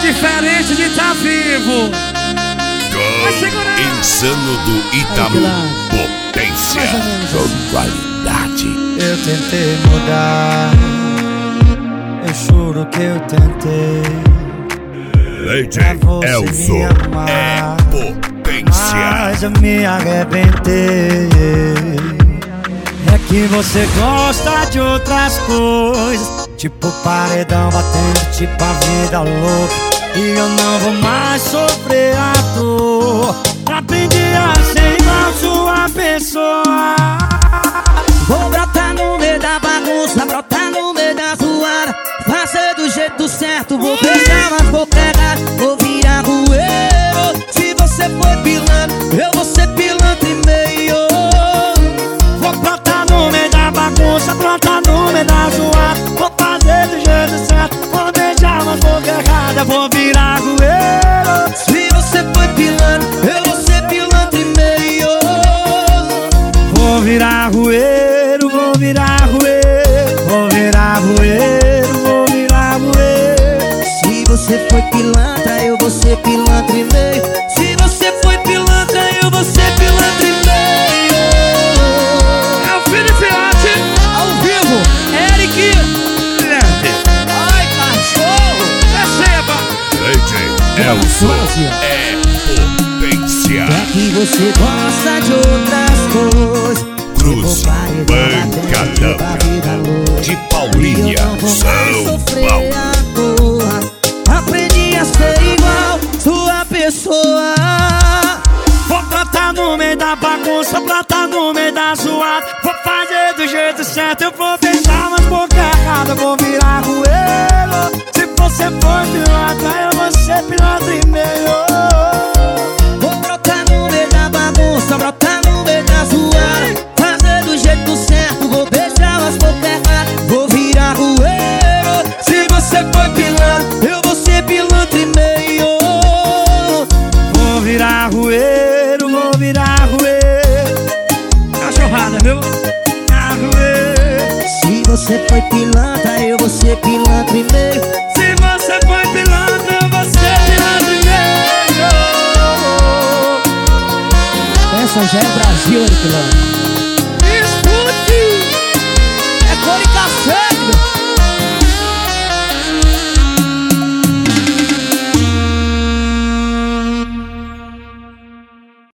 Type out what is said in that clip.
diferente de tá vivo. Insano do Itamu. Potência com qualidade. Eu tentei mudar, eu juro que eu tentei. DJ Elzo é potência. Mas eu me arrebentei. É que você gosta de outras coisas, tipo paredão batendo, tipo a vida louca. E eu não vou mais sofrer a dor. Aprendi a ser igual sua pessoa. Vou brotar no meio da bagunça, brotar no meio da zoada, fazer do jeito certo, vou beijar, mas vou pegar, vou virar rueiro. Se você foi pilantra, eu vou ser pilantra e meio. Vou brotar no meio da bagunça, brotar no meio da zoada, vou fazer do jeito certo, vou beijar, mas vou pegar, vou virar rueiro. Se você foi pilantra, eu vou ser pilantra e meio. Vou virar rueiro, vou virar rueiro, vou virar rueiro, vou virar rueiro. Se você foi pilantra, eu vou ser pilantra e meio. Se você foi pilantra, eu vou ser pilantra e meio. É o Felipe Arte, Ao vivo, Eric. Ai, cachorro. receba. DJ Elzo é potência. É que você gosta de outras coisas, Cruz, Pancadão de Paulínia, São Paulo. Aprendi a ser igual sua pessoa. Vou brotar no meio da bagunça, brotar no meio da zoada, vou fazer do jeito certo, eu vou beijar, mas boca errada, vou virar rueiro. Se você for pilantra, eu vou ser pilantra e meio. Vou brotar no meio da bagunça, brotar no meio da zoada, fazer do jeito certo, vou beijar, mas boca errada, vou virar rueiro. Se você foi pilantra, eu vou ser pilantra e meio. Vou virar rueiro, vou virar rueiro. Cachorrada, viu? Virar rueiro. Se você foi pilantra, eu vou ser pilantra e meio. Se você foi pilantra, eu vou ser pilantra e meio. Essa já é Brasil, pilantra.